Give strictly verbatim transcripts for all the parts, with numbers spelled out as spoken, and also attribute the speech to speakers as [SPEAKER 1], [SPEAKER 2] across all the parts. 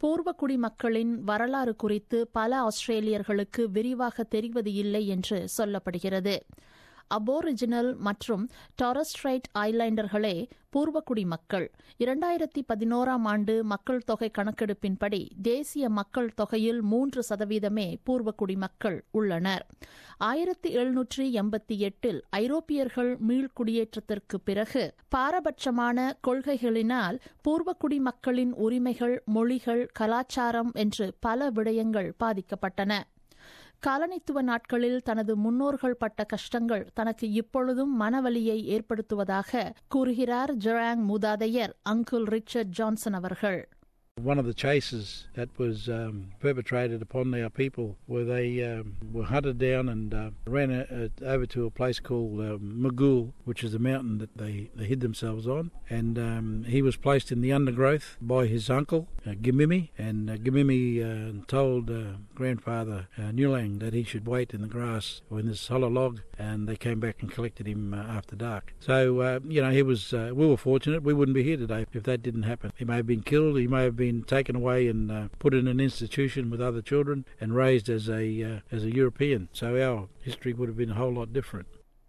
[SPEAKER 1] பூர்வக்குடி மக்களின் வரலாறு குறித்து பல ஆஸ்திரேலியர்களுக்கு விரிவாக தெரிவது இல்லை என்று சொல்லப்படுகிறது. அபோரிஜினல் மற்றும் டாரஸ் ஸ்ட்ரைட் ஐலாண்டர்களே பூர்வக்குடி மக்கள். இரண்டாயிரத்தி பதினோராம் ஆண்டு மக்கள் தொகை கணக்கெடுப்பின்படி தேசிய மக்கள் தொகையில் மூன்று சதவீதமே பூர்வக்குடி மக்கள் உள்ளனர். ஆயிரத்தி எழுநூற்றி எண்பத்தி எட்டில் ஐரோப்பியர்கள் மீள்குடியேற்றத்திற்கு பிறகு பாரபட்சமான கொள்கைகளினால் பூர்வக்குடி மக்களின் உரிமைகள், மொழிகள், கலாச்சாரம் என்று பல விடயங்கள் பாதிக்கப்பட்டன. காலனித்துவ நாட்களில் தனது முன்னோர்கள் பட்ட கஷ்டங்கள் தனக்கு இப்பொழுதும் மனவலியை ஏற்படுத்துவதாக கூறுகிறார் ஜெராங் மூதாதையர் அங்கிள் ரிச்சர்ட் ஜான்சன் அவர்கள்.
[SPEAKER 2] One of the chases that was um, perpetrated upon our people, where they um, were hunted down and uh, ran a, a, over to a place called uh, Magul, which is a mountain that they, they hid themselves on. And um, he was placed in the undergrowth by his uncle, uh, Gimimi. And uh, Gimimi uh, told uh, grandfather uh, Nulang that he should wait in the grass or in this hollow log. And they came back and collected him uh, after dark. So, uh, you know, he was. Uh, we were fortunate. We wouldn't be here today if that didn't happen. He may have been killed. He may have been taken away and uh, put in an institution with other children and raised as a uh, as a European. So our history would have been a whole lot different.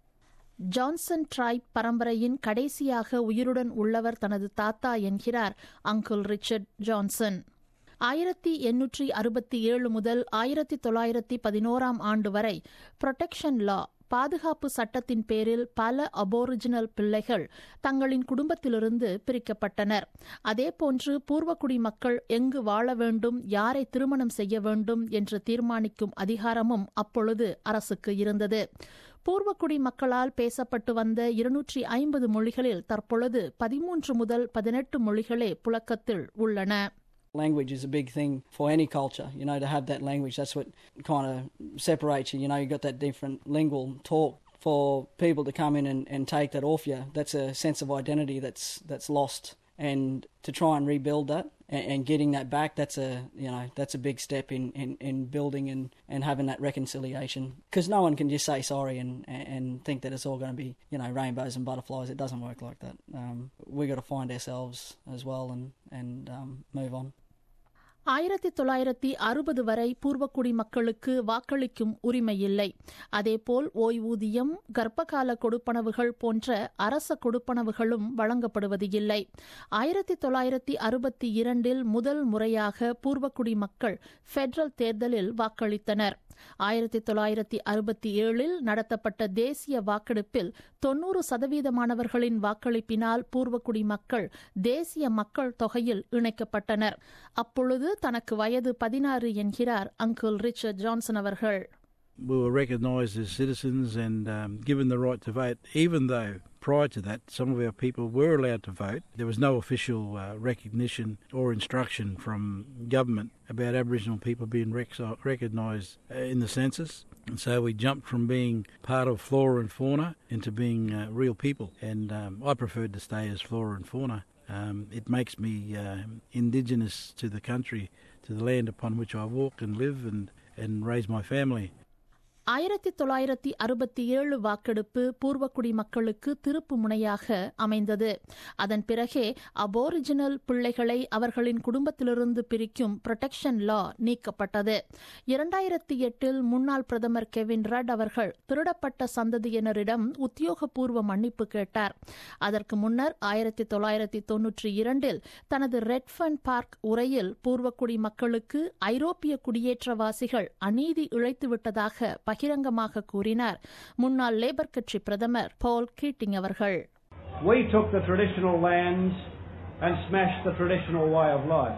[SPEAKER 1] Johnson tribe பரம்பரையின் கடைசியாக உயிருடன் உள்ளவர் தனது தாத்தா என்கிறார் uncle Richard Johnson. ஆயிரத்தி எண்ணூற்றி அறுபத்தி ஏழு முதல் ஆயிரத்தி தொள்ளாயிரத்தி பதினோராம் ஆண்டு வரை புரொடெக்ஷன் லா பாதுகாப்பு சட்டத்தின் பேரில் பல அபோரிஜினல் பிள்ளைகள் தங்களின் குடும்பத்திலிருந்து பிரிக்கப்பட்டனர். அதேபோன்று பூர்வக்குடி மக்கள் எங்கு வாழ வேண்டும், யாரை திருமணம் செய்ய வேண்டும் என்று தீர்மானிக்கும் அதிகாரமும் அப்பொழுது அரசுக்கு இருந்தது. பூர்வக்குடி மக்களால் பேசப்பட்டு வந்த இருநூற்றி ஐம்பது மொழிகளில் தற்பொழுது பதிமூன்று முதல் பதினெட்டு மொழிகளே புழக்கத்தில் உள்ளன.
[SPEAKER 3] Language is a big thing for any culture, you know, to have that language. That's what kind of separates you, you know, you've got that different lingual talk. For people to come in and, and take that off you, that's a sense of identity that's that's lost. And to try and rebuild that and, and getting that back, that's a, you know, that's a big step in, in, in building and, and having that reconciliation. Because no one can just say sorry and, and think that it's all going to be, you know, rainbows and butterflies. It doesn't work like that. Um, we've got to find ourselves as well and, and um, move on.
[SPEAKER 1] ஆயிரத்தி தொள்ளாயிரத்தி அறுபது வரை பூர்வக்குடி மக்களுக்கு வாக்களிக்கும் உரிமை இல்லை. அதேபோல் ஓய்வூதியம், கர்ப்பகால கொடுப்பனவுகள் போன்ற அரச கொடுப்பனவுகளும் வழங்கப்படுவது இல்லை. ஆயிரத்தி தொள்ளாயிரத்தி அறுபத்தி இரண்டில் முதல் முறையாக பூர்வக்குடி மக்கள் பெடரல் தேர்தலில் வாக்களித்தனர். ஆயிரத்தி தொள்ளாயிரத்தி அறுபத்தி ஏழில் நடத்தப்பட்ட தேசிய வாக்கெடுப்பில் தொன்னூறு சதவீதமானவர்களின் வாக்களிப்பினால் பூர்வக்குடி மக்கள் தேசிய மக்கள் தொகையில் இணைக்கப்பட்டனர். அப்பொழுது தனக்கு வயது பதினாறு என்கிறார் அங்கிள் ரிச்சர்ட் ஜான்சன் அவர்கள்.
[SPEAKER 2] We were recognised as citizens and um, given the right to vote, even though prior to that some of our people were allowed to vote. There was no official uh, recognition or instruction from government about Aboriginal people being rec- recognised uh, in the census. And so we jumped from being part of flora and fauna into being uh, real people. And um, I preferred to stay as flora and fauna. Um, it makes me uh, indigenous to the country, to the land upon which I walk and live and, and raise my family.
[SPEAKER 1] ஆயிரத்தி தொள்ளாயிரத்தி அறுபத்தி ஏழு வாக்கெடுப்பு பூர்வக்குடி மக்களுக்கு திருப்பு முனையாக அமைந்தது. அதன் பிறகே அபோரிஜினல் பிள்ளைகளை அவர்களின் குடும்பத்திலிருந்து பிரிக்கும் புரொடெக்ஷன் லா நீக்கப்பட்டது. இரண்டாயிரத்தி எட்டில் முன்னாள் பிரதமர் கெவின் ரட் அவர்கள் திருடப்பட்ட சந்ததியினரிடம் உத்தியோகபூர்வ மன்னிப்பு கேட்டார். அதற்கு முன்னர் ஆயிரத்தி தொள்ளாயிரத்தி தொன்னூற்றி இரண்டில் தனது ரெட்ஃபர்ன் பார்க் உரையில் பூர்வக்குடி மக்களுக்கு ஐரோப்பிய குடியேற்றவாசிகள் அநீதி இழைத்துவிட்டதாக பகிரங்கமாக கூறினார் முன்னாள் லேபர் கட்சி பிரதமர் பால் கீட்டிங் அவர்கள்.
[SPEAKER 4] We took the traditional lands and smashed the traditional way of life.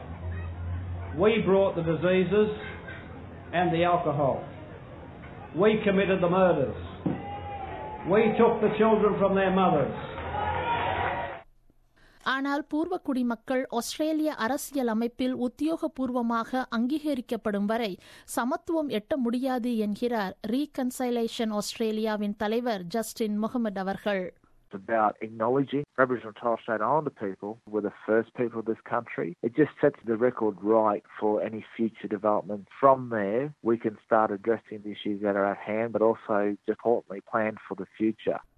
[SPEAKER 4] We brought the diseases and the alcohol. We committed the murders. We took the children from their mothers.
[SPEAKER 1] ஆனால் பூர்வக்குடி மக்கள் ஆஸ்திரேலிய அரசியல் அமைப்பில் உத்தியோகபூர்வமாக அங்கீகரிக்கப்படும் வரை சமத்துவம் எட்ட முடியாது என்கிறார் ரீகன்சைலேஷன் ஆஸ்திரேலியாவின் தலைவர் ஜஸ்டின் முகமது அவர்கள்.
[SPEAKER 5] About acknowledging Aboriginal and Torres Strait Islander people were the first people of this country. It just sets the record right for any future development. From there, we can start addressing the issues that are at hand, but also, importantly, plan for the future.